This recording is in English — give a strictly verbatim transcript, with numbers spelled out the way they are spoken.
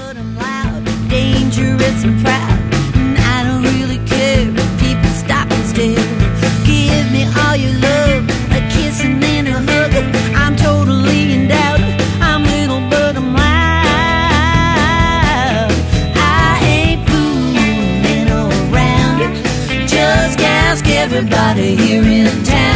but I'm loud, dangerous and proud, and I don't really care if people stop and stare. Give me all your love, a kiss and then a hug. I'm totally endowed, I'm little but I'm loud. I ain't fooling around, just ask everybody here in town.